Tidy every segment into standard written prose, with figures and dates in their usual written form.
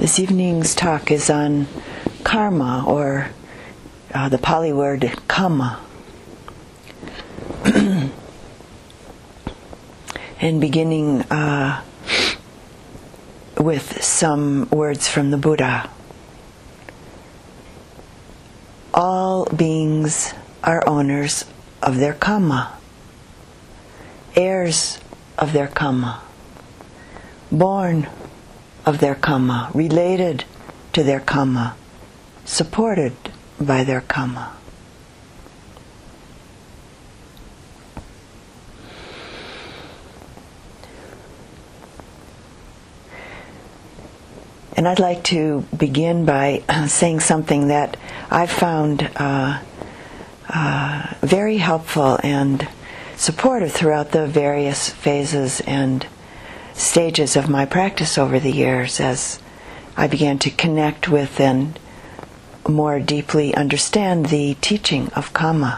This evening's talk is on karma, or the Pali word kamma. And beginning with some words from the Buddha. All beings are owners of their kamma, heirs of their kamma, born of their kamma, related to their kamma, supported by their kamma. And I'd like to begin by saying something that I've found very helpful and supportive throughout the various phases and stages of my practice over the years, as I began to connect with and more deeply understand the teaching of kamma.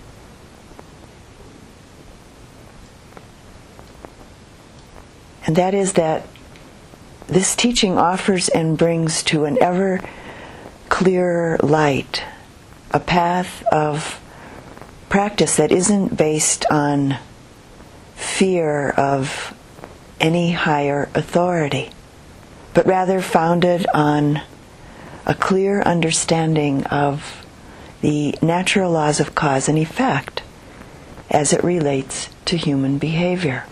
And that is that this teaching offers and brings to an ever clearer light a path of practice that isn't based on fear of any higher authority, but rather founded on a clear understanding of the natural laws of cause and effect as it relates to human behavior.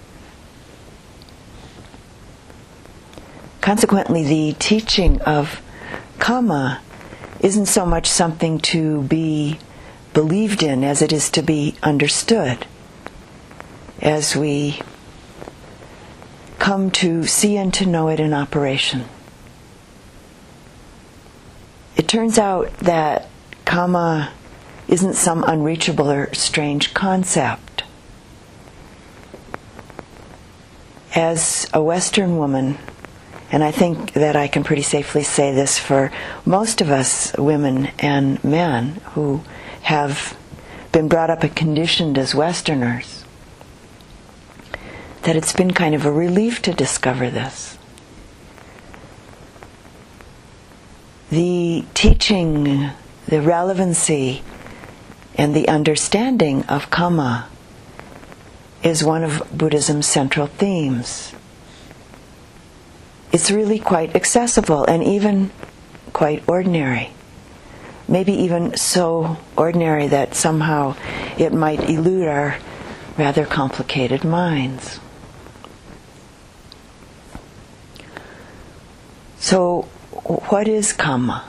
Consequently, the teaching of kamma isn't so much something to be believed in as it is to be understood, as we come to see and to know it in operation. It turns out that kamma isn't some unreachable or strange concept. As a Western woman, and I think that I can pretty safely say this for most of us women and men who have been brought up and conditioned as Westerners, that it's been kind of a relief to discover this. The teaching, the relevancy, and the understanding of kamma is one of Buddhism's central themes. It's really quite accessible and even quite ordinary. Maybe even so ordinary that somehow it might elude our rather complicated minds. So, what is kamma?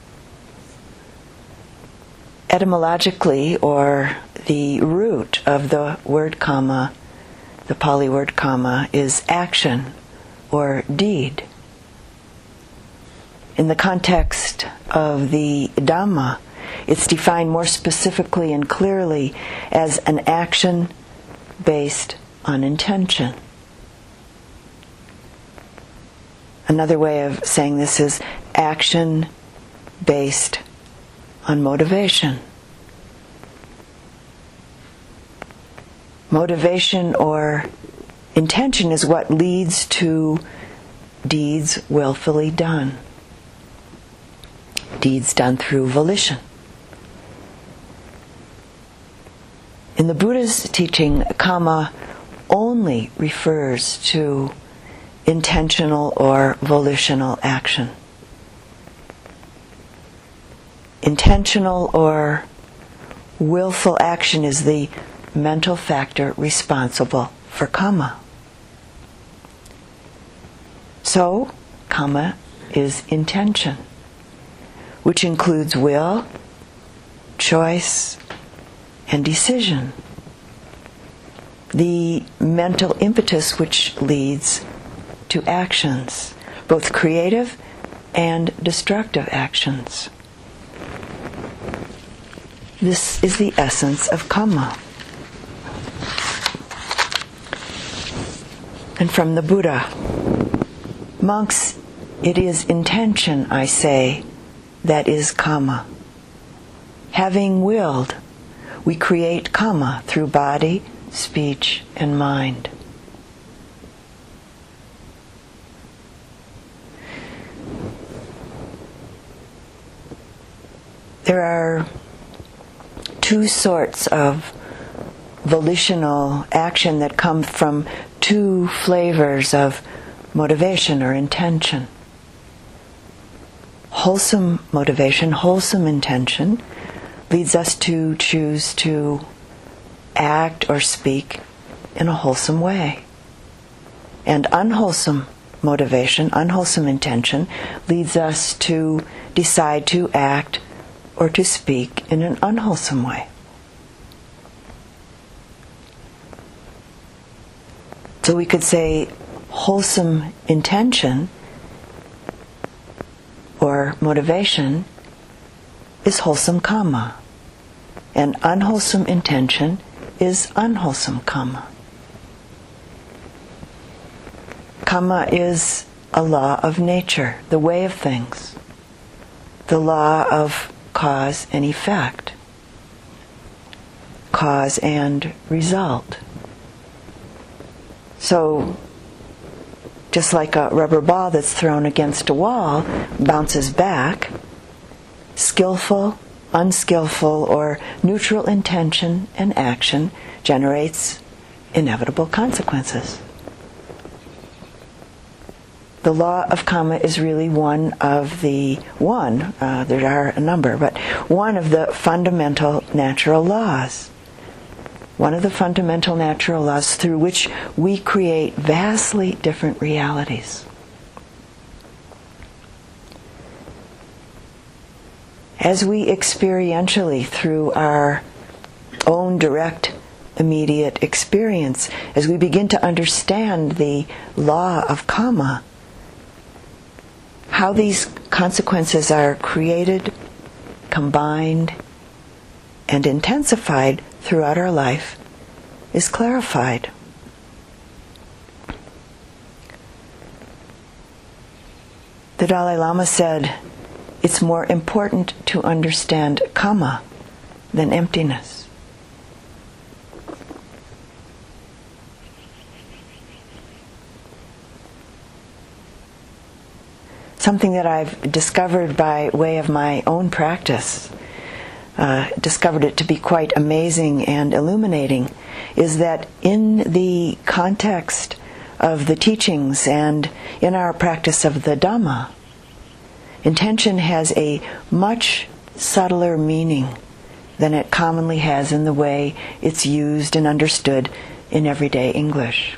Etymologically, or the root of the word kamma, the Pali word kamma, is action or deed. In the context of the Dhamma, it's defined more specifically and clearly as an action based on intention. Another way of saying this is action based on motivation. Motivation or intention is what leads to deeds willfully done. Deeds done through volition. In the Buddha's teaching, kamma only refers to intentional or volitional action. Intentional or willful action is the mental factor responsible for kamma. So, kamma is intention, which includes will, choice, and decision. The mental impetus which leads to actions, both creative and destructive actions. This is the essence of kamma. And from the Buddha, monks, it is intention, I say, that is kamma. Having willed, we create kamma through body, speech, and mind. there are two sorts of volitional action that come from two flavors of motivation or intention. Wholesome motivation, wholesome intention, leads us to choose to act or speak in a wholesome way. And unwholesome motivation, unwholesome intention, leads us to decide to act or to speak in an unwholesome way. So we could say wholesome intention or motivation is wholesome kamma, and unwholesome intention is unwholesome kamma. Kamma is a law of nature, the way of things, the law of cause and effect, cause and result. So, just like a rubber ball that's thrown against a wall bounces back, skillful, unskillful, or neutral intention and action generates inevitable consequences. The law of kamma is really there are a number, but one of the fundamental natural laws. One of the fundamental natural laws through which we create vastly different realities. As we experientially, through our own direct, immediate experience, as we begin to understand the law of kamma, how these consequences are created, combined, and intensified throughout our life is clarified. The Dalai Lama said, it's more important to understand kamma than emptiness. Something that I've discovered by way of my own practice, discovered it to be quite amazing and illuminating, is that in the context of the teachings and in our practice of the Dhamma, intention has a much subtler meaning than it commonly has in the way it's used and understood in everyday English.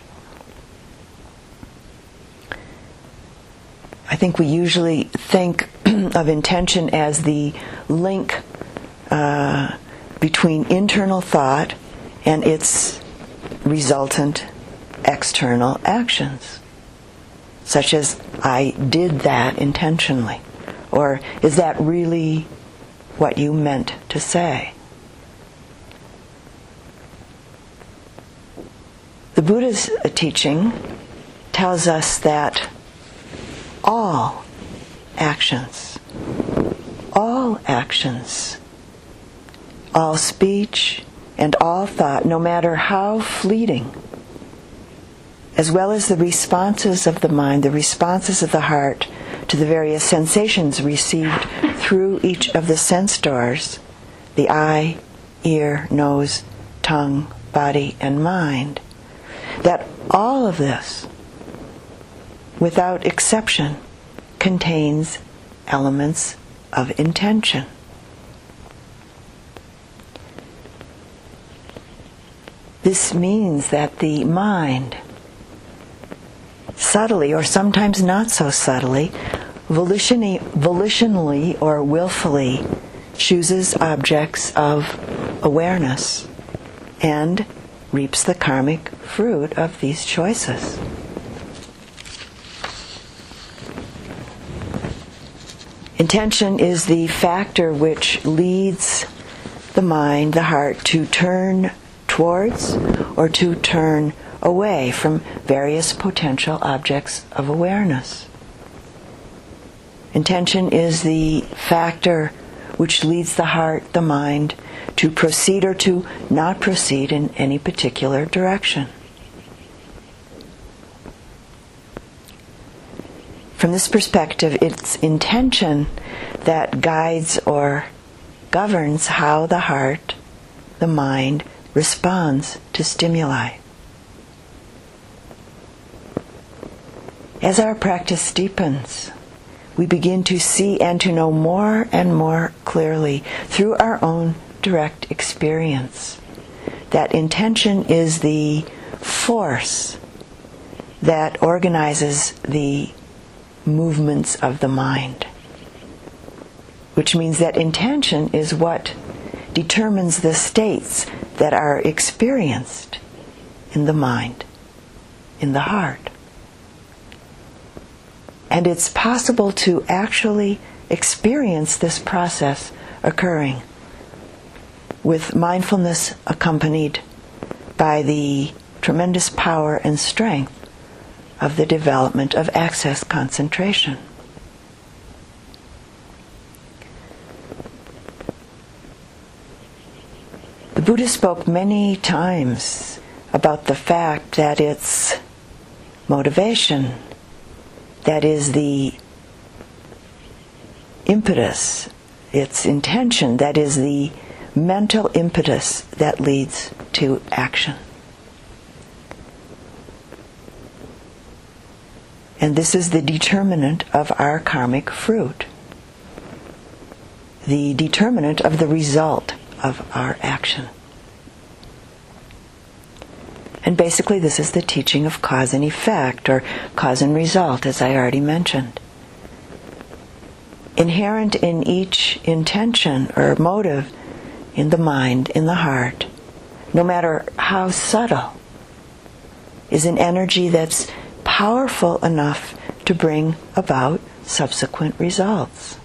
I think we usually think of intention as the link between internal thought and its resultant external actions, such as, I did that intentionally, or is that really what you meant to say? The Buddha's teaching tells us that all actions, all speech, and all thought, no matter how fleeting, as well as the responses of the mind, the responses of the heart to the various sensations received through each of the sense doors, the eye, ear, nose, tongue, body, and mind, that all of this, without exception, contains elements of intention. This means that the mind, subtly or sometimes not so subtly, volitionally or willfully chooses objects of awareness and reaps the karmic fruit of these choices. Intention is the factor which leads the mind, the heart, to turn towards or to turn away from various potential objects of awareness. Intention is the factor which leads the heart, the mind, to proceed or to not proceed in any particular direction. From this perspective, it's intention that guides or governs how the heart, the mind, responds to stimuli. As our practice deepens, we begin to see and to know more and more clearly through our own direct experience that intention is the force that organizes the movements of the mind. Which means that intention is what determines the states that are experienced in the mind, in the heart. And it's possible to actually experience this process occurring with mindfulness accompanied by the tremendous power and strength of the development of access concentration. The Buddha spoke many times about the fact that it's motivation that is the impetus, its intention, that is the mental impetus that leads to action. And this is the determinant of our karmic fruit, the determinant of the result of our action. And basically this is the teaching of cause and effect, or cause and result, as I already mentioned. Inherent in each intention or motive in the mind, in the heart, no matter how subtle, is an energy that's powerful enough to bring about subsequent results.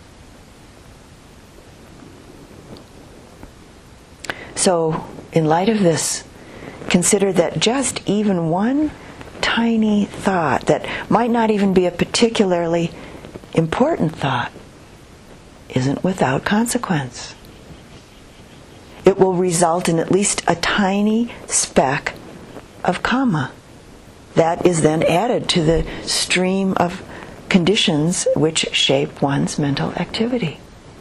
So, in light of this, consider that just even one tiny thought that might not even be a particularly important thought isn't without consequence. It will result in at least a tiny speck of karma that is then added to the stream of conditions which shape one's mental activity.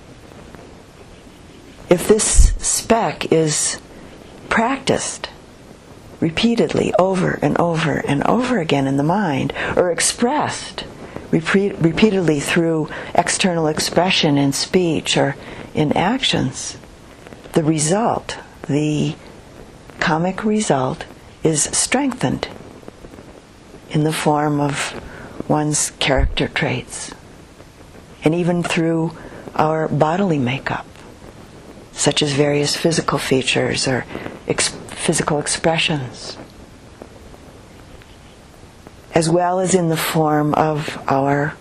If this speck is practiced repeatedly over and over and over again in the mind, or expressed repeatedly through external expression in speech or in actions, the result, the karmic result, is strengthened in the form of one's character traits, and even through our bodily makeup, such as various physical features or physical expressions, as well as in the form of our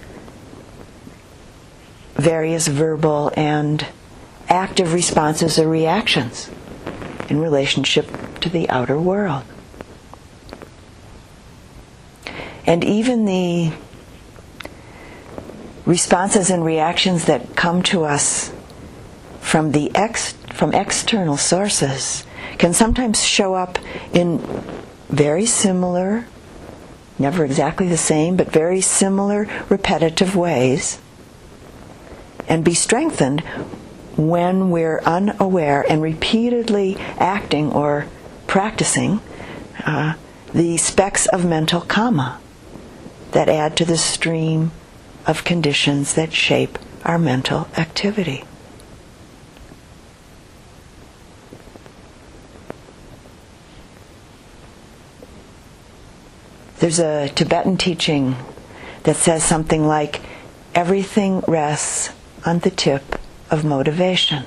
various verbal and active responses or reactions in relationship to the outer world. And even the responses and reactions that come to us from external sources can sometimes show up in very similar, never exactly the same, but very similar repetitive ways, and be strengthened when we're unaware and repeatedly acting or practicing the specks of mental karma that add to the stream of conditions that shape our mental activity. There's a Tibetan teaching that says something like, everything rests on the tip of motivation.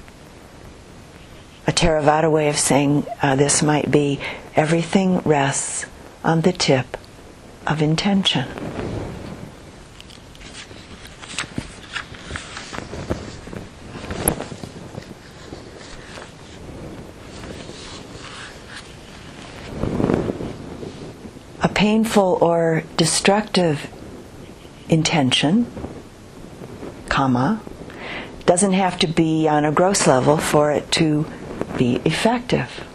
A Theravada way of saying this might be, everything rests on the tip of intention. A painful or destructive intention, karma, doesn't have to be on a gross level for it to be effective.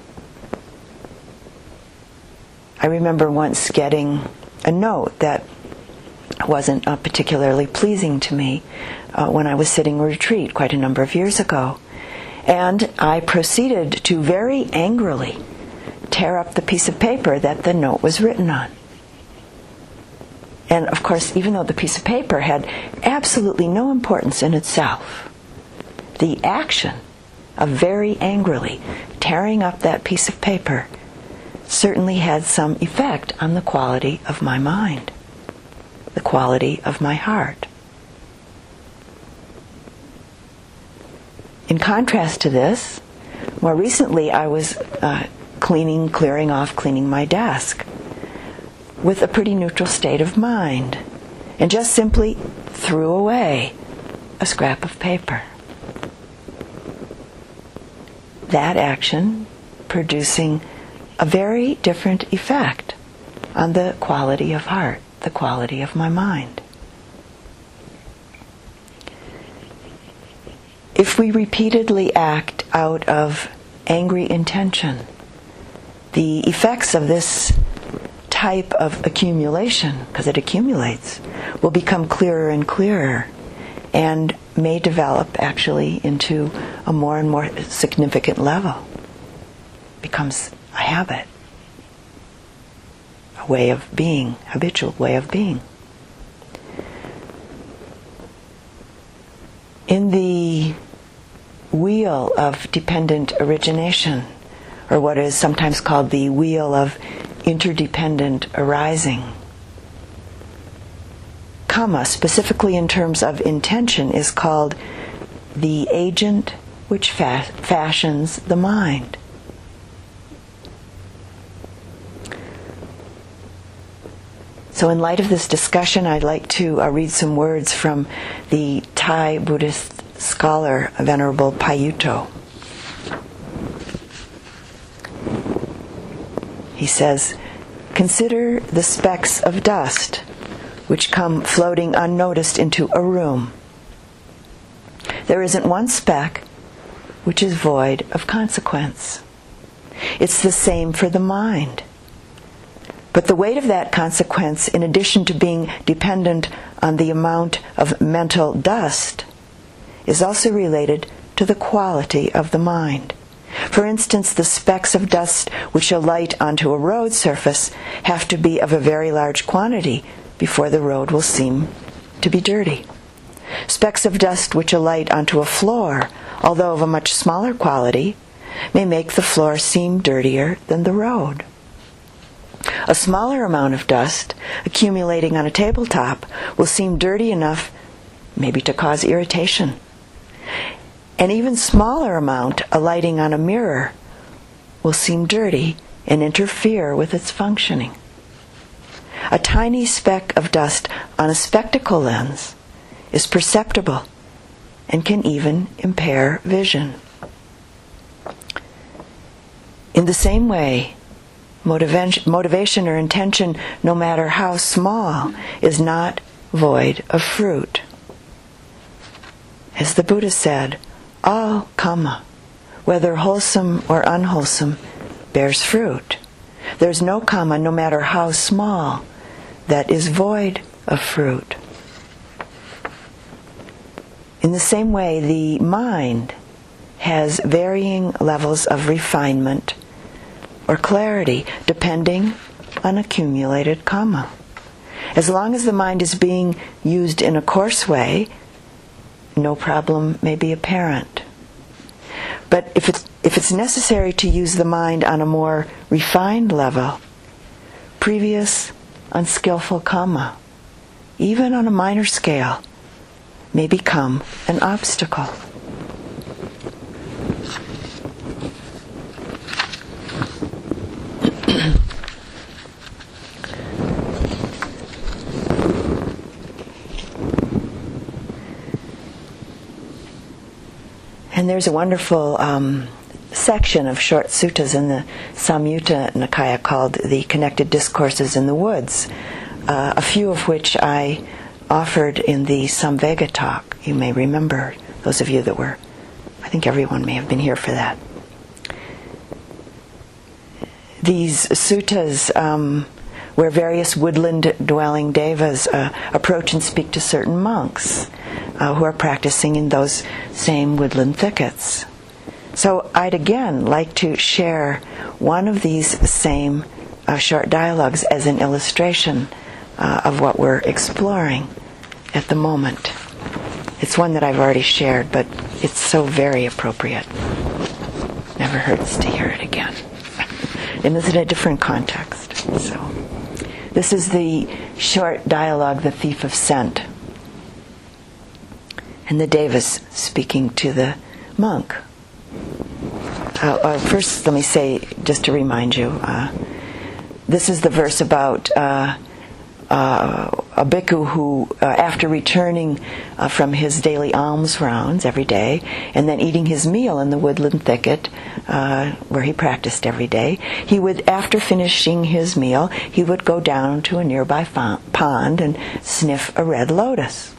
I remember once getting a note that wasn't particularly pleasing to me when I was sitting a retreat quite a number of years ago. And I proceeded to very angrily tear up the piece of paper that the note was written on. And of course, even though the piece of paper had absolutely no importance in itself, the action of very angrily tearing up that piece of paper certainly had some effect on the quality of my mind, the quality of my heart. In contrast to this, more recently I was cleaning my desk with a pretty neutral state of mind, and just simply threw away a scrap of paper. That action producing a very different effect on the quality of heart, the quality of my mind. If we repeatedly act out of angry intention, the effects of this type of accumulation, because it accumulates, will become clearer and clearer, and may develop actually into a more and more significant level. Becomes a habit, a way of being, habitual way of being. In the wheel of dependent origination, or what is sometimes called the wheel of interdependent arising, karma, specifically in terms of intention, is called the agent which fashions the mind. So in light of this discussion, I'd like to read some words from the Thai Buddhist scholar, Venerable Payutto. He says, "Consider the specks of dust which come floating unnoticed into a room. There isn't one speck which is void of consequence. It's the same for the mind. But the weight of that consequence, in addition to being dependent on the amount of mental dust, is also related to the quality of the mind. For instance, the specks of dust which alight onto a road surface have to be of a very large quantity before the road will seem to be dirty. Specks of dust which alight onto a floor, although of a much smaller quality, may make the floor seem dirtier than the road. A smaller amount of dust accumulating on a tabletop will seem dirty enough maybe to cause irritation. An even smaller amount alighting on a mirror will seem dirty and interfere with its functioning. A tiny speck of dust on a spectacle lens is perceptible and can even impair vision. In the same way, motivation or intention, no matter how small, is not void of fruit. As the Buddha said, all karma, whether wholesome or unwholesome, bears fruit. There's no karma, no matter how small, that is void of fruit. In the same way, the mind has varying levels of refinement or clarity, depending on accumulated karma. As long as the mind is being used in a coarse way, no problem may be apparent. But if it's necessary to use the mind on a more refined level, previous unskillful karma, even on a minor scale, may become an obstacle. And there's a wonderful section of short suttas in the Samyutta Nikaya called the Connected Discourses in the Woods, a few of which I offered in the Samvega talk. You may remember, those of you that were, I think everyone may have been here for that. These suttas where various woodland-dwelling devas approach and speak to certain monks who are practicing in those same woodland thickets. So I'd again like to share one of these same short dialogues as an illustration of what we're exploring at the moment. It's one that I've already shared, but it's so very appropriate. Never hurts to hear it again. And it's in a different context. So, this is the short dialogue, The Thief of Scent. And the Deva's speaking to the monk. First, let me say, just to remind you, this is the verse about a bhikkhu who, after returning from his daily alms rounds every day, and then eating his meal in the woodland thicket where he practiced every day, he would, after finishing his meal, he would go down to a nearby pond and sniff a red lotus.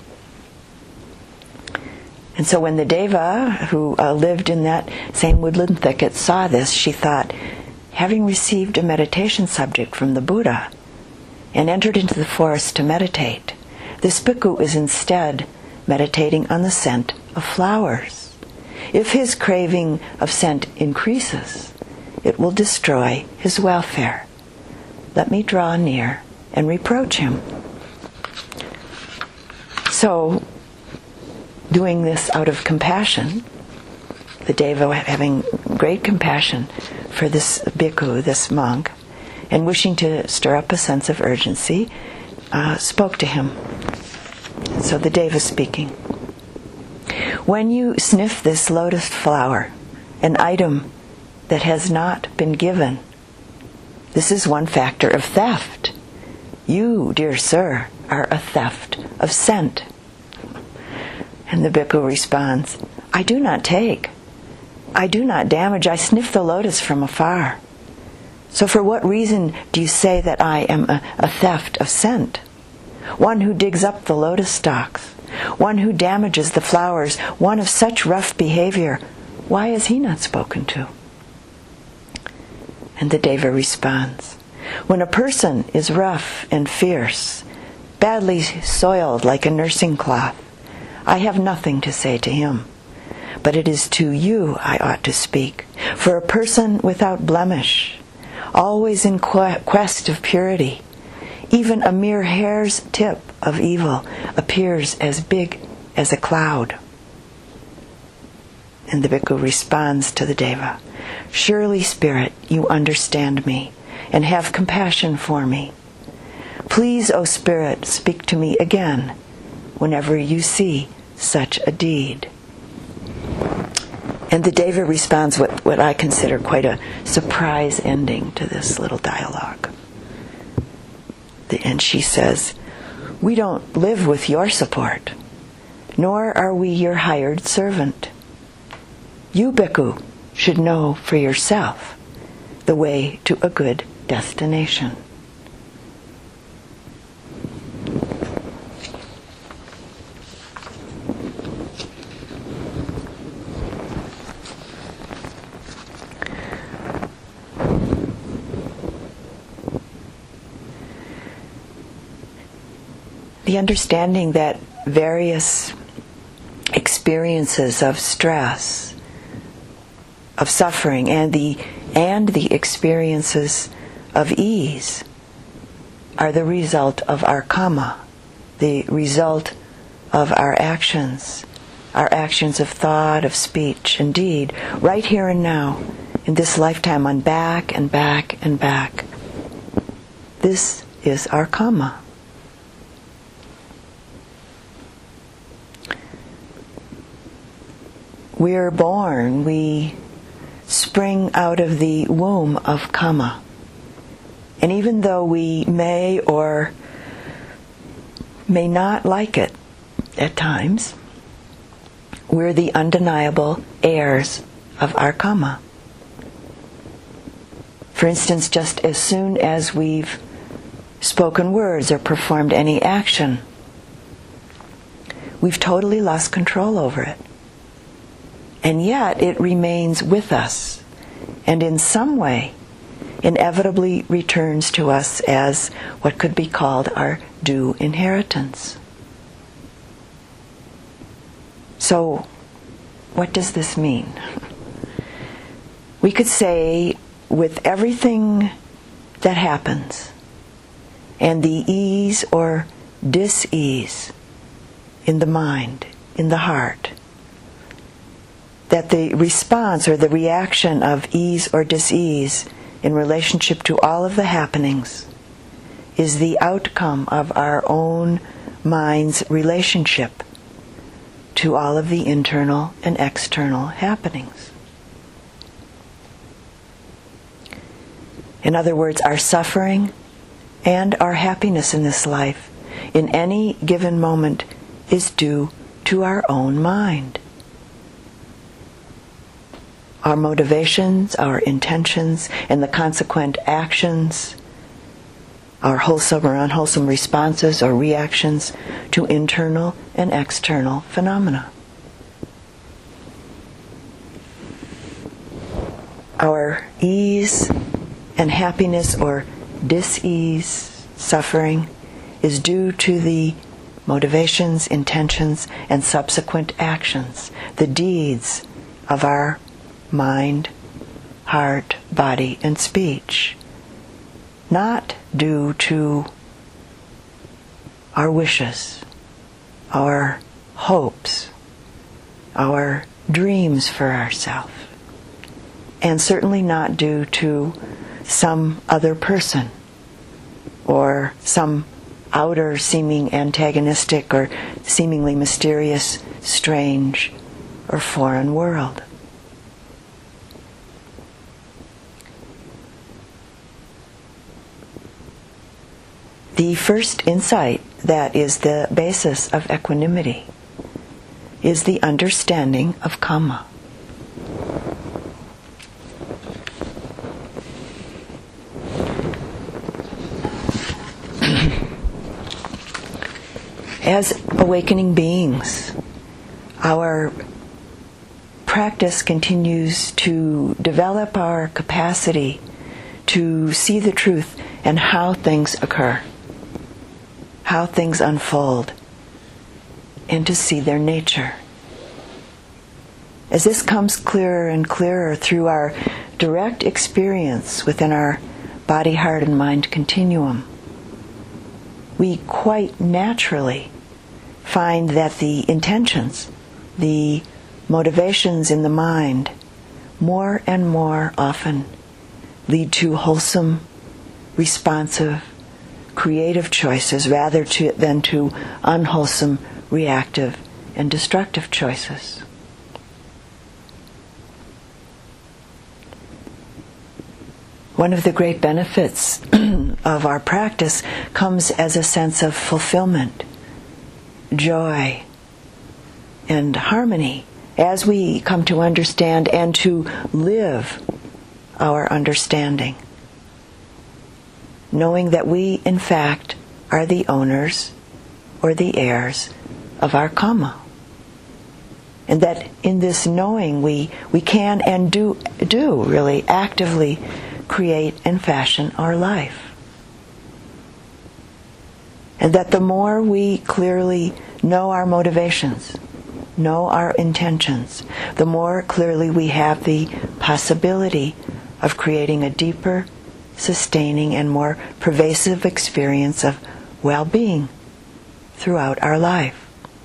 And so when the Deva, who lived in that same woodland thicket, saw this, she thought, having received a meditation subject from the Buddha and entered into the forest to meditate, this bhikkhu is instead meditating on the scent of flowers. If his craving of scent increases, it will destroy his welfare. Let me draw near and reproach him. So, doing this out of compassion, the Deva having great compassion for this bhikkhu, this monk, and wishing to stir up a sense of urgency, spoke to him. So the Deva speaking. When you sniff this lotus flower, an item that has not been given, this is one factor of theft. You, dear sir, are a theft of scent. And the bhikkhu responds, I do not take. I do not damage. I sniff the lotus from afar. So for what reason do you say that I am a theft of scent? One who digs up the lotus stalks, one who damages the flowers, one of such rough behavior, why is he not spoken to? And the Deva responds, when a person is rough and fierce, badly soiled like a nursing cloth, I have nothing to say to him, but it is to you I ought to speak. For a person without blemish, always in quest of purity, even a mere hair's tip of evil appears as big as a cloud. And the bhikkhu responds to the Deva, surely, Spirit, you understand me and have compassion for me. Please, O Spirit, speak to me again whenever you see such a deed. And the Deva responds with what I consider quite a surprise ending to this little dialogue. And she says, we don't live with your support, nor are we your hired servant. You, bhikkhu, should know for yourself the way to a good destination. The understanding that various experiences of stress, of suffering, and the experiences of ease are the result of our karma, the result of our actions of thought, of speech, and deed, right here and now, in this lifetime, on back and back and back. This is our karma. We are born, we spring out of the womb of karma. And even though we may or may not like it at times, we're the undeniable heirs of our karma. For instance, just as soon as we've spoken words or performed any action, we've totally lost control over it. And yet it remains with us, and in some way inevitably returns to us as what could be called our due inheritance. So, what does this mean? We could say, with everything that happens, and the ease or dis-ease in the mind, in the heart, that the response or the reaction of ease or dis-ease in relationship to all of the happenings is the outcome of our own mind's relationship to all of the internal and external happenings. In other words, our suffering and our happiness in this life, in any given moment, is due to our own mind. Our motivations, our intentions, and the consequent actions, our wholesome or unwholesome responses or reactions to internal and external phenomena. Our ease and happiness or dis-ease, suffering, is due to the motivations, intentions, and subsequent actions, the deeds of our mind, heart, body, and speech, not due to our wishes, our hopes, our dreams for ourselves, and certainly not due to some other person or some outer seeming antagonistic or seemingly mysterious, strange, or foreign world. The first insight that is the basis of equanimity is the understanding of karma. As awakening beings, our practice continues to develop our capacity to see the truth and how things occur, how things unfold, and to see their nature. As this comes clearer and clearer through our direct experience within our body, heart, and mind continuum, we quite naturally find that the intentions, the motivations in the mind, more and more often lead to wholesome, responsive, creative choices rather than to unwholesome, reactive, and destructive choices. One of the great benefits of our practice comes as a sense of fulfillment, joy, and harmony as we come to understand and to live our understanding, knowing that we, in fact, are the owners or the heirs of our karma. And that in this knowing we can and do really actively create and fashion our life. And that the more we clearly know our motivations, know our intentions, the more clearly we have the possibility of creating a deeper, sustaining, and more pervasive experience of well-being throughout our life.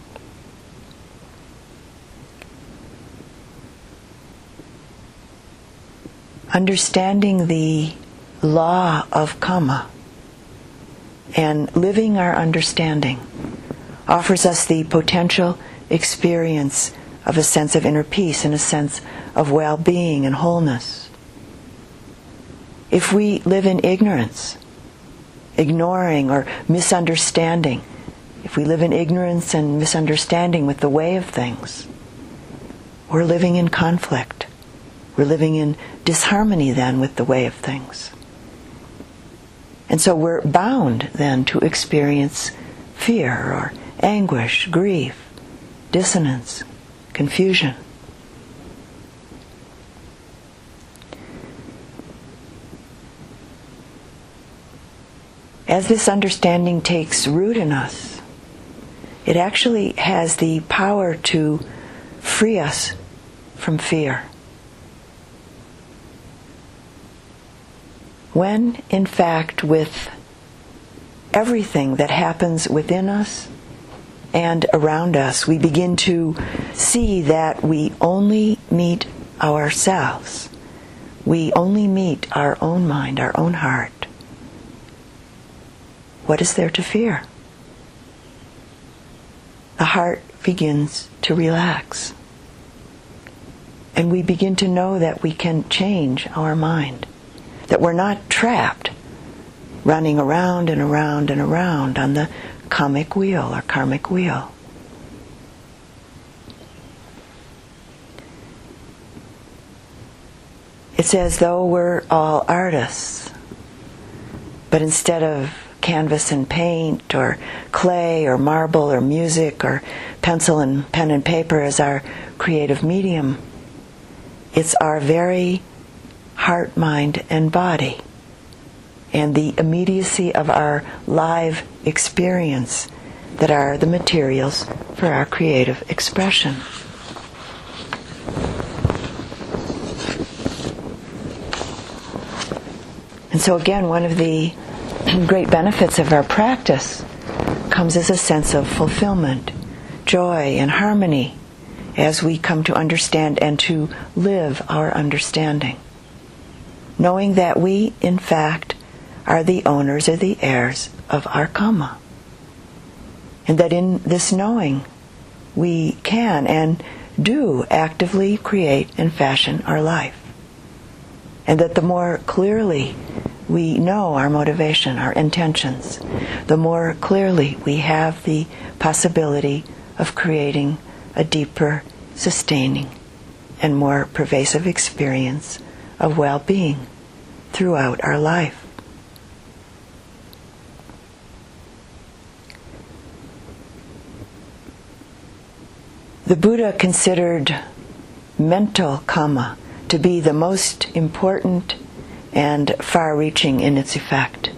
Understanding the law of karma and living our understanding offers us the potential experience of a sense of inner peace and a sense of well-being and wholeness. If we live in ignorance, ignoring or misunderstanding, if we live in ignorance and misunderstanding with the way of things, we're living in conflict. We're living in disharmony then with the way of things. And so we're bound then to experience fear or anguish, grief, dissonance, confusion. as this understanding takes root in us, it actually has the power to free us from fear. When, in fact, with everything that happens within us and around us, we begin to see that we only meet ourselves. We only meet our own mind, our own heart. What is there to fear? The heart begins to relax. And we begin to know that we can change our mind. That we're not trapped, running around and around and around on the kamic wheel or karmic wheel. It's as though we're all artists, but instead of canvas and paint or clay or marble or music or pencil and pen and paper as our creative medium, it's our very heart, mind, and body, and the immediacy of our live experience that are the materials for our creative expression. And so again, one of the great benefits of our practice comes as a sense of fulfillment, joy, and harmony as we come to understand and to live our understanding. Knowing that we, in fact, are the owners or the heirs of our karma. And that in this knowing, we can and do actively create and fashion our life. And that the more clearly we know our motivation, our intentions, the more clearly we have the possibility of creating a deeper, sustaining, and more pervasive experience of well-being throughout our life. The Buddha considered mental karma to be the most important and far-reaching in its effect.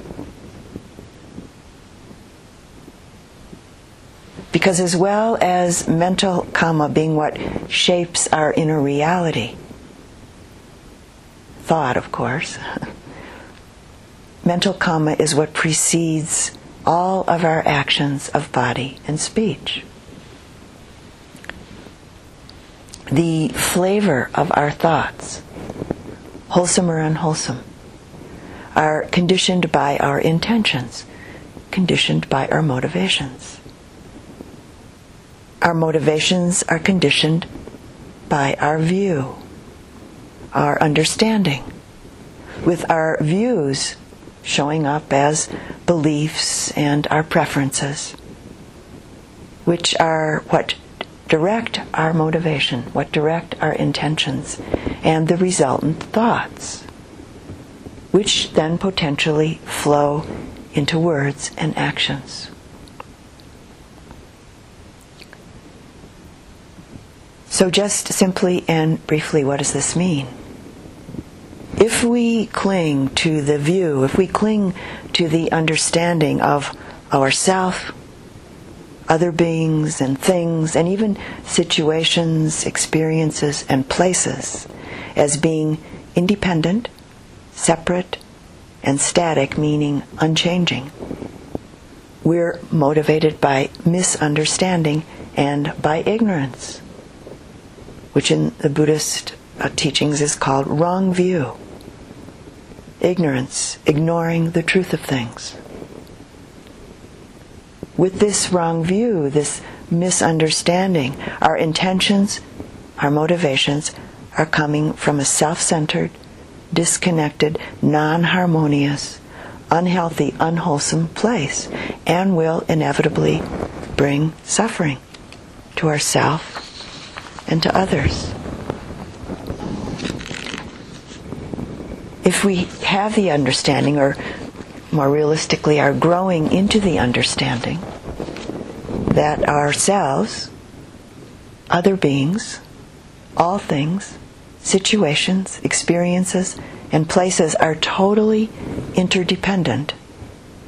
Because as well as mental karma being what shapes our inner reality, thought, of course, mental karma is what precedes all of our actions of body and speech. The flavor of our thoughts, wholesome or unwholesome, are conditioned by our intentions, conditioned by our motivations. Our motivations are conditioned by our view, our understanding, with our views showing up as beliefs and our preferences, which are what direct our motivation, what direct our intentions, and the resultant thoughts, which then potentially flow into words and actions. So just simply and briefly, what does this mean? If we cling to the view, if we cling to the understanding of ourself, other beings and things, and even situations, experiences, and places as being independent, separate, and static, meaning unchanging, we're motivated by misunderstanding and by ignorance, which in the Buddhist teachings is called wrong view. Ignorance, ignoring the truth of things. With this wrong view, this misunderstanding, our intentions, our motivations are coming from a self-centered, disconnected, non-harmonious, unhealthy, unwholesome place, and will inevitably bring suffering to ourselves and to others. If we have the understanding, or more realistically, are growing into the understanding that ourselves, other beings, all things, situations, experiences, and places are totally interdependent,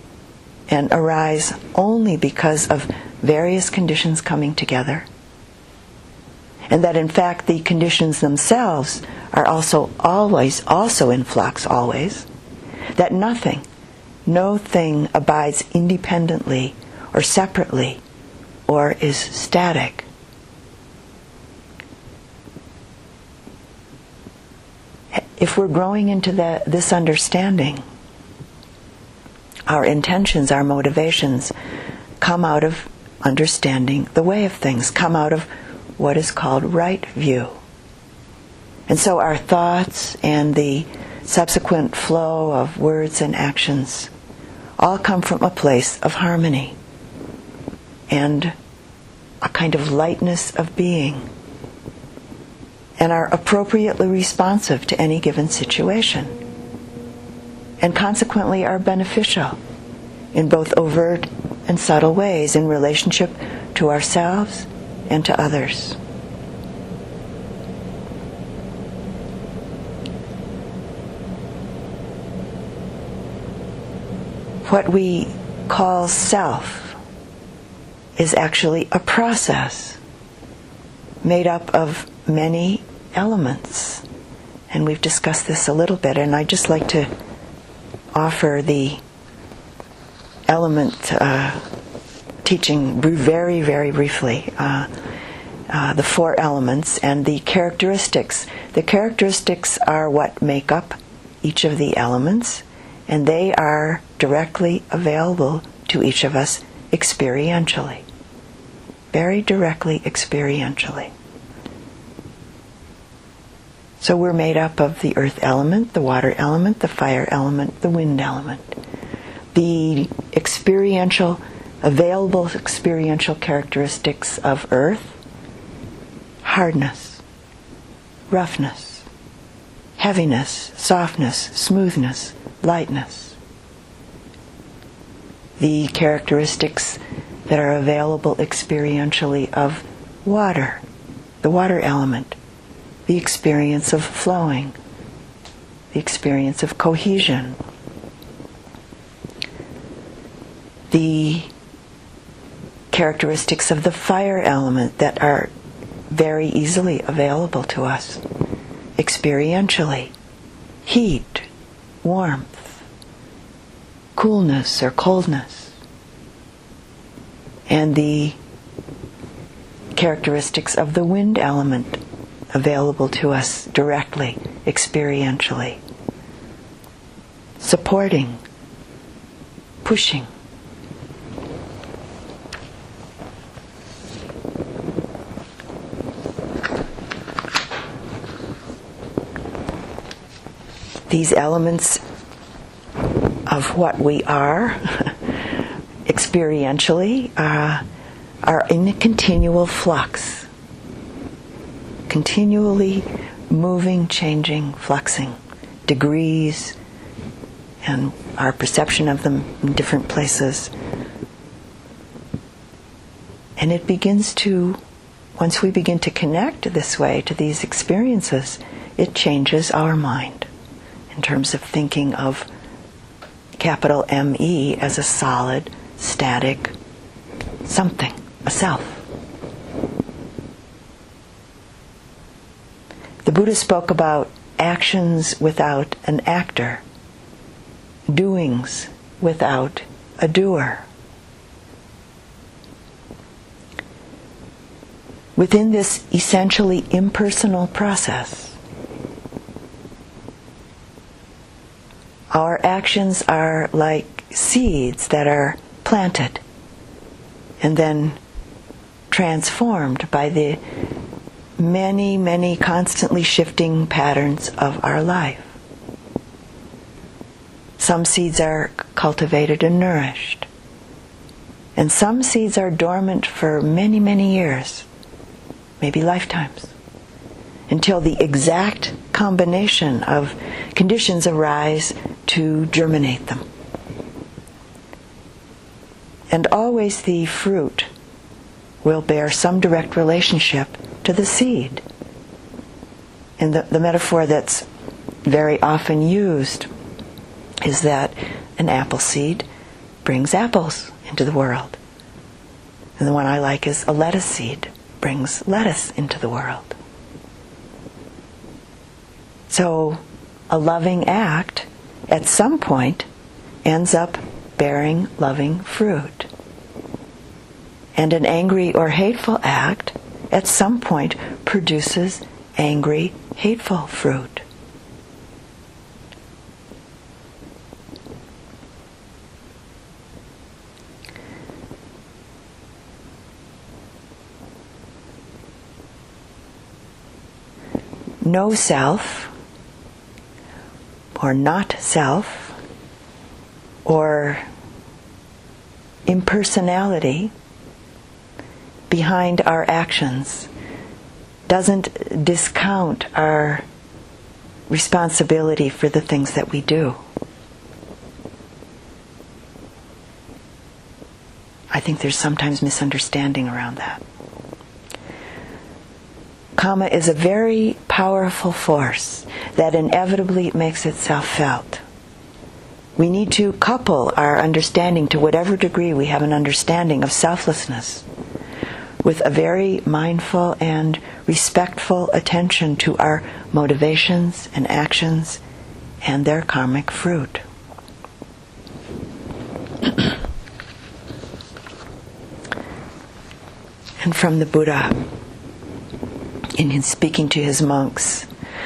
and arise only because of various conditions coming together. And that in fact the conditions themselves are also in flux always. That nothing, no thing abides independently or separately or is static. If we're growing into this understanding, our intentions, our motivations come out of understanding the way of things, come out of what is called right view. And so our thoughts and the subsequent flow of words and actions all come from a place of harmony and a kind of lightness of being, and are appropriately responsive to any given situation, and consequently are beneficial in both overt and subtle ways in relationship to ourselves and to others. What we call self is actually a process made up of many elements. And we've discussed this a little bit, and I'd just like to offer the element teaching very, very briefly. The 4 elements and the characteristics. The characteristics are what make up each of the elements, and they are directly available to each of us experientially. Very directly experientially. So we're made up of the earth element, the water element, the fire element, the wind element. The available experiential characteristics of earth: hardness, roughness, heaviness, softness, smoothness, lightness. The characteristics that are available experientially of water, the water element, the experience of flowing, the experience of cohesion. The characteristics of the fire element that are very easily available to us experientially: heat, warmth, coolness or coldness. And the characteristics of the wind element available to us directly, experientially: supporting, pushing. These elements of what we are experientially are in a continual flux, continually moving, changing, fluxing, degrees, and our perception of them in different places. And it begins to, once we begin to connect this way to these experiences, it changes our mind in terms of thinking of capital M-E as a solid, static something, a self. The Buddha spoke about actions without an actor, doings without a doer. Within this essentially impersonal process, our actions are like seeds that are planted and then transformed by the many, many constantly shifting patterns of our life. Some seeds are cultivated and nourished, and some seeds are dormant for many, many years, maybe lifetimes, until the exact combination of conditions arise to germinate them. And always the fruit will bear some direct relationship to the seed. And the metaphor that's very often used is that an apple seed brings apples into the world. And the one I like is a lettuce seed brings lettuce into the world. So a loving act at some point ends up bearing loving fruit. And an angry or hateful act at some point produces angry, hateful fruit. No self, or not self, or impersonality behind our actions doesn't discount our responsibility for the things that we do. I think there's sometimes misunderstanding around that. Karma is a very powerful force that inevitably makes itself felt. We need to couple our understanding, to whatever degree we have an understanding of selflessness, with a very mindful and respectful attention to our motivations and actions and their karmic fruit. And from the Buddha, in his speaking to his monks,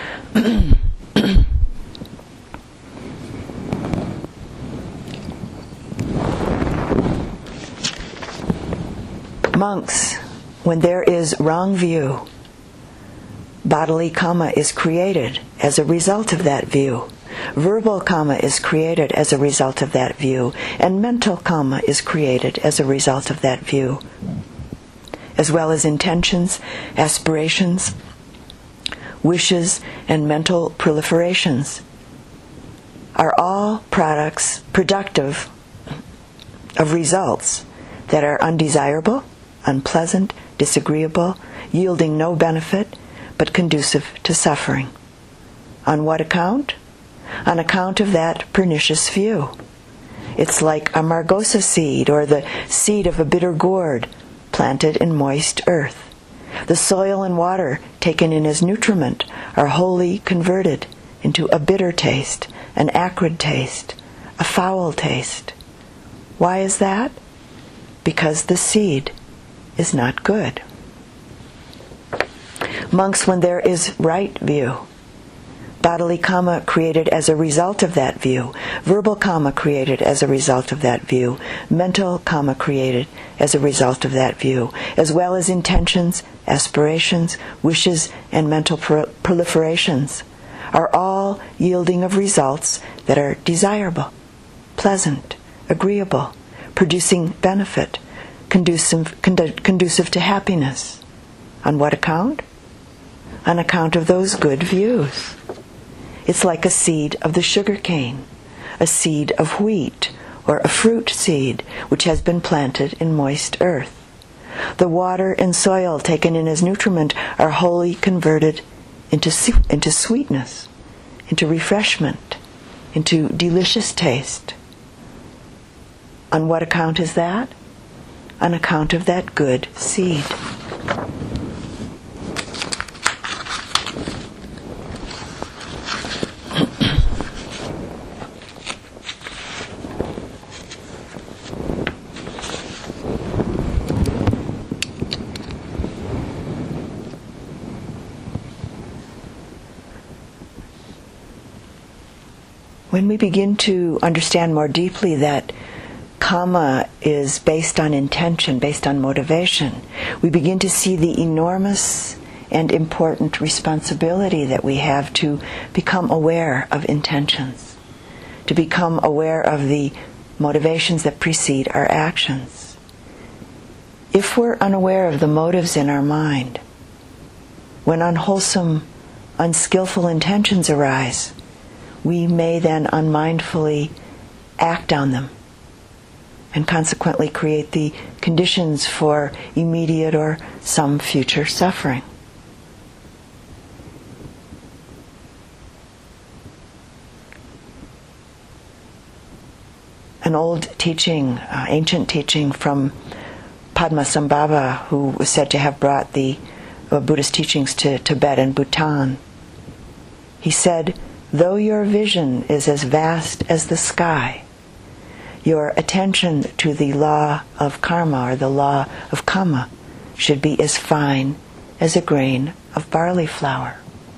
monks, when there is wrong view, bodily karma is created as a result of that view. Verbal karma is created as a result of that view, and mental karma is created as a result of that view, as well as intentions, aspirations, wishes, and mental proliferations are all productive of results that are undesirable, unpleasant, disagreeable, yielding no benefit, but conducive to suffering. On what account? On account of that pernicious view. It's like a margosa seed, or the seed of a bitter gourd, planted in moist earth. The soil and water taken in as nutriment are wholly converted into a bitter taste, an acrid taste, a foul taste. Why is that? Because the seed is not good. Monks, when there is right view, bodily karma created as a result of that view, verbal karma created as a result of that view, mental karma created as a result of that view, as well as intentions, aspirations, wishes, and mental proliferations, are all yielding of results that are desirable, pleasant, agreeable, producing benefit, conducive to happiness. On what account? On account of those good views. It's like a seed of the sugar cane, a seed of wheat, or a fruit seed which has been planted in moist earth. The water and soil taken in as nutriment are wholly converted into sweetness, into refreshment, into delicious taste. On what account is that? On account of that good seed. When we begin to understand more deeply that karma is based on intention, based on motivation, we begin to see the enormous and important responsibility that we have to become aware of intentions, to become aware of the motivations that precede our actions. If we're unaware of the motives in our mind, when unwholesome, unskillful intentions arise, we may then unmindfully act on them and consequently create the conditions for immediate or some future suffering. an old teaching, ancient teaching from Padmasambhava, who was said to have brought the Buddhist teachings to Tibet and Bhutan. He said, "Though your vision is as vast as the sky, your attention to the law of karma, or the law of kamma, should be as fine as a grain of barley flour."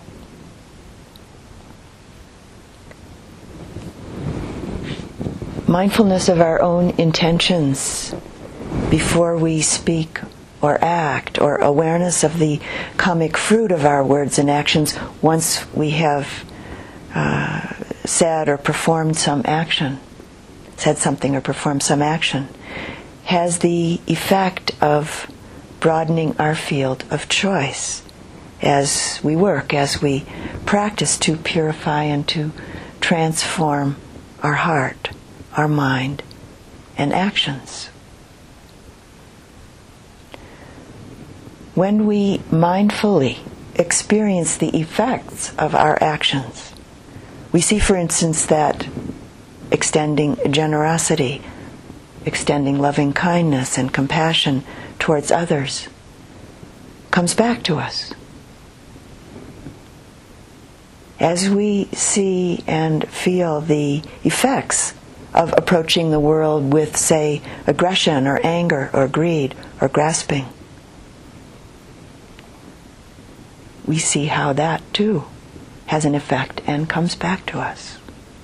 Mindfulness of our own intentions before we speak or act, or awareness of the karmic fruit of our words and actions once we have said or performed some action, said something or performed some action, has the effect of broadening our field of choice as we work, as we practice to purify and to transform our heart, our mind, and actions. When we mindfully experience the effects of our actions, we see, for instance, that extending generosity, extending loving kindness and compassion towards others comes back to us. As we see and feel the effects of approaching the world with, say, aggression or anger or greed or grasping, we see how that too has an effect and comes back to us.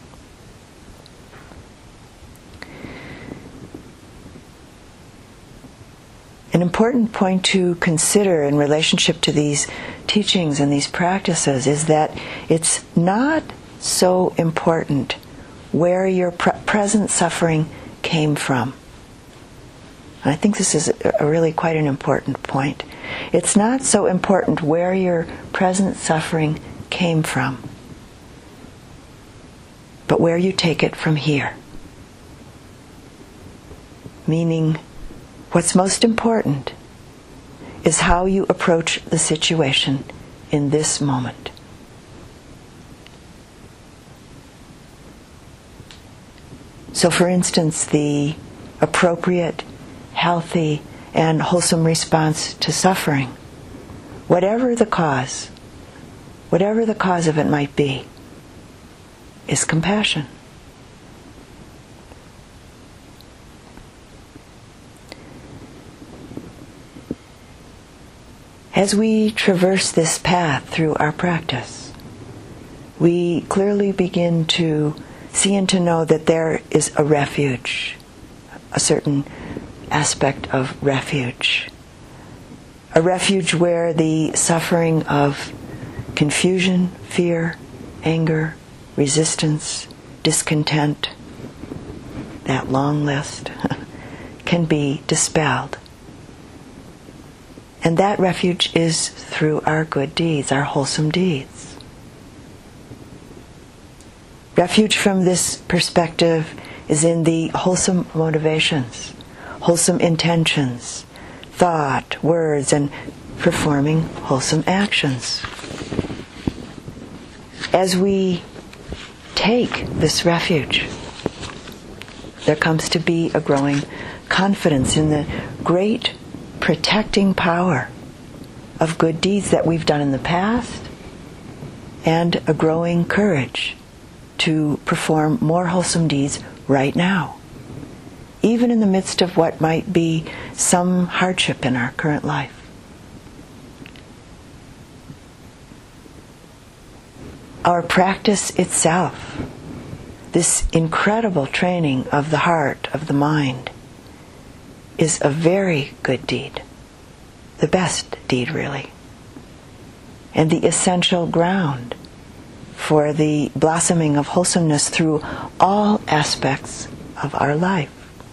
An important point to consider in relationship to these teachings and these practices is that it's not so important where your present suffering came from. And I think this is a really quite an important point. It's not so important where your present suffering came from, but where you take it from here. Meaning, what's most important is how you approach the situation in this moment. So, for instance, the appropriate, healthy, and wholesome response to suffering, whatever the cause of it might be, is compassion. As we traverse this path through our practice, we clearly begin to see and to know that there is a refuge, a certain aspect of refuge. A refuge where the suffering of confusion, fear, anger, resistance, discontent, that long list, can be dispelled. And that refuge is through our good deeds, our wholesome deeds. Refuge from this perspective is in the wholesome motivations, wholesome intentions, thought, words, and performing wholesome actions. As we take this refuge, there comes to be a growing confidence in the great protecting power of good deeds that we've done in the past, and a growing courage to perform more wholesome deeds right now, even in the midst of what might be some hardship in our current life. Our practice itself, this incredible training of the heart, of the mind, is a very good deed, the best deed really, and the essential ground for the blossoming of wholesomeness through all aspects of our life.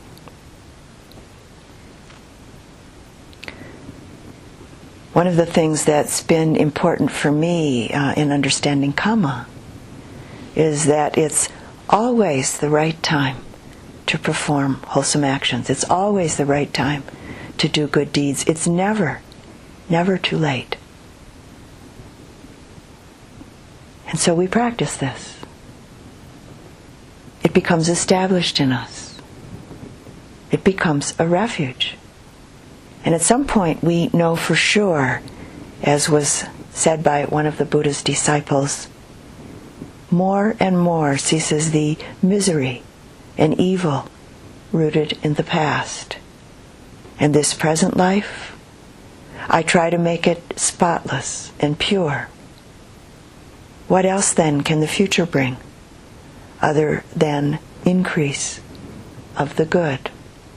One of the things that's been important for me in understanding Kamma is that it's always the right time to perform wholesome actions. It's always the right time to do good deeds. It's never too late. And so we practice this. It becomes established in us. It becomes a refuge. And at some point we know for sure, as was said by one of the Buddha's disciples, more and more ceases the misery and evil rooted in the past. And this present life, I try to make it spotless and pure. What else then can the future bring other than increase of the good?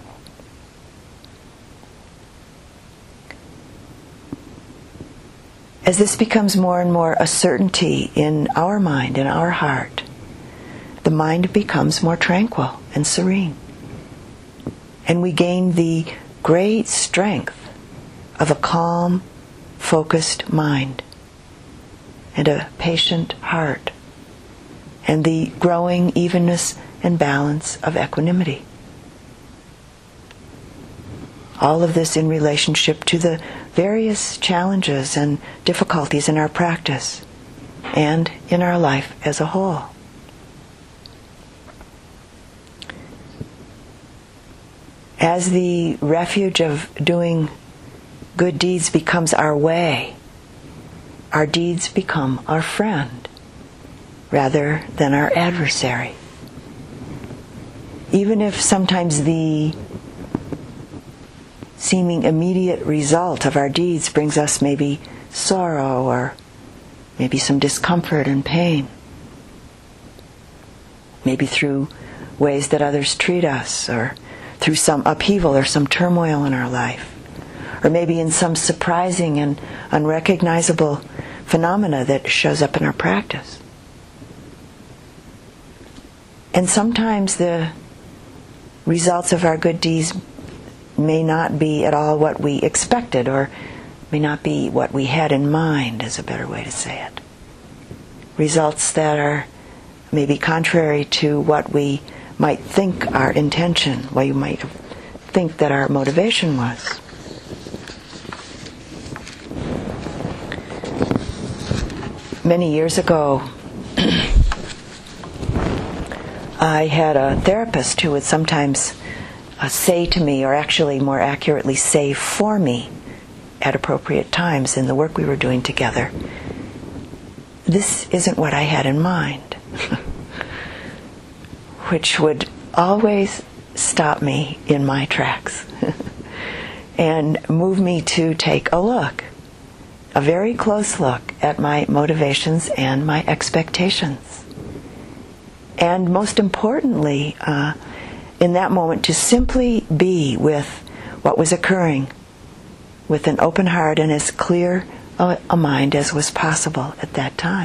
As this becomes more and more a certainty in our mind, in our heart, the mind becomes more tranquil and serene. And we gain the great strength of a calm, focused mind and a patient heart and the growing evenness and balance of equanimity. All of this in relationship to the various challenges and difficulties in our practice and in our life as a whole. As the refuge of doing good deeds becomes our way, our deeds become our friend rather than our adversary. Even if sometimes the seeming immediate result of our deeds brings us maybe sorrow or maybe some discomfort and pain, maybe through ways that others treat us or through some upheaval or some turmoil in our life, or maybe in some surprising and unrecognizable phenomena that shows up in our practice. And sometimes the results of our good deeds may not be at all what we expected, or may not be what we had in mind, is a better way to say it. Results that are maybe contrary to what we might think our intention, what you might think that our motivation was. Many years ago, I had a therapist who would sometimes say to me, or actually more accurately say for me at appropriate times in the work we were doing together, "This isn't what I had in mind," which would always stop me in my tracks and move me to take a look, a very close look at my motivations and my expectations. And most importantly, in that moment, to simply be with what was occurring with an open heart and as clear a mind as was possible at that time.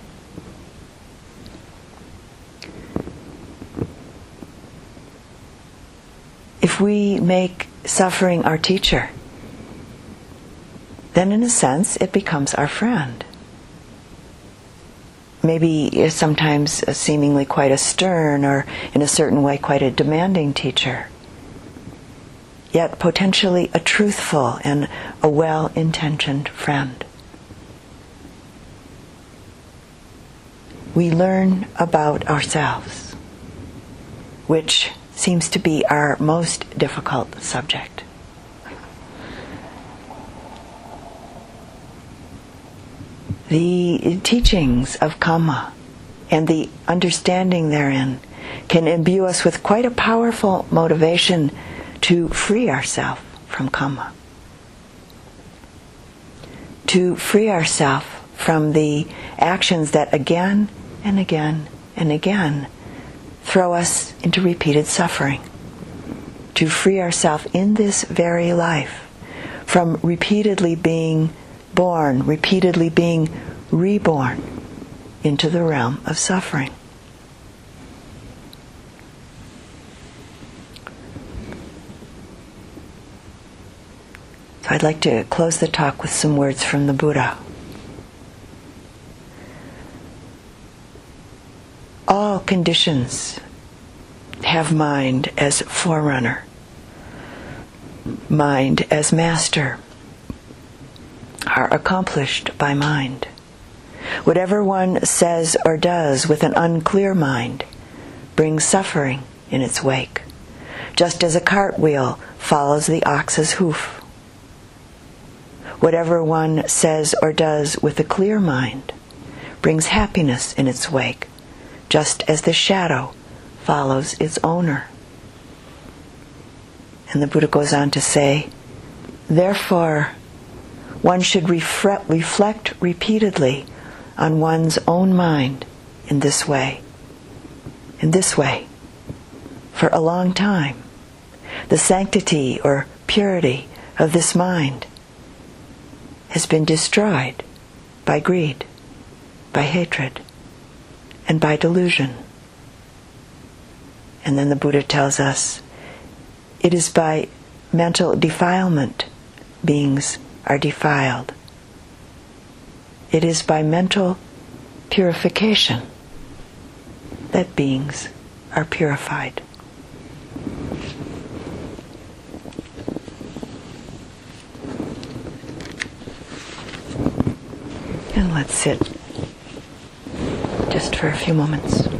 If we make suffering our teacher, then in a sense it becomes our friend. Maybe sometimes seemingly quite a stern, or in a certain way quite a demanding teacher, yet potentially a truthful and a well-intentioned friend. We learn about ourselves, which seems to be our most difficult subject. The teachings of Kamma and the understanding therein can imbue us with quite a powerful motivation to free ourselves from Kamma. To free ourselves from the actions that again and again and again throw us into repeated suffering. To free ourselves in this very life from repeatedly being born, repeatedly being reborn into the realm of suffering. So I'd like to close the talk with some words from the Buddha. All conditions have mind as forerunner, mind as master, are accomplished by mind. Whatever one says or does with an unclear mind brings suffering in its wake. just as a cartwheel follows the ox's hoof. Whatever one says or does with a clear mind brings happiness in its wake, just as the shadow follows its owner. And the Buddha goes on to say, therefore, one should reflect repeatedly on one's own mind in this way, for a long time. The sanctity or purity of this mind has been destroyed by greed, by hatred, and by delusion. And then the Buddha tells us, it is by mental defilement beings are defiled. It is by mental purification that beings are purified. And let's sit just for a few moments.